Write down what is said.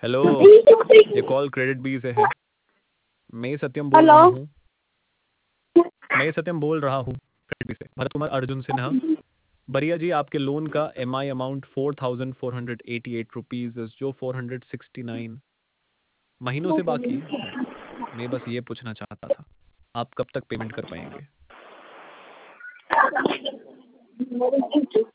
Hello, ये call credit B से है। मैं सत्यम बोल हेलो। रहा हूँ। मैं सत्यम बोल रहा हूँ क्रेडिट बी से। भरत कुमार अर्जुन सिन्हा। बरिया जी, आपके लोन का MI अमाउंट 4,488 रुपीज जो 469 महीनों से बाकी है। मैं बस ये पूछना चाहता था, आप कब तक पेमेंट कर पाएंगे?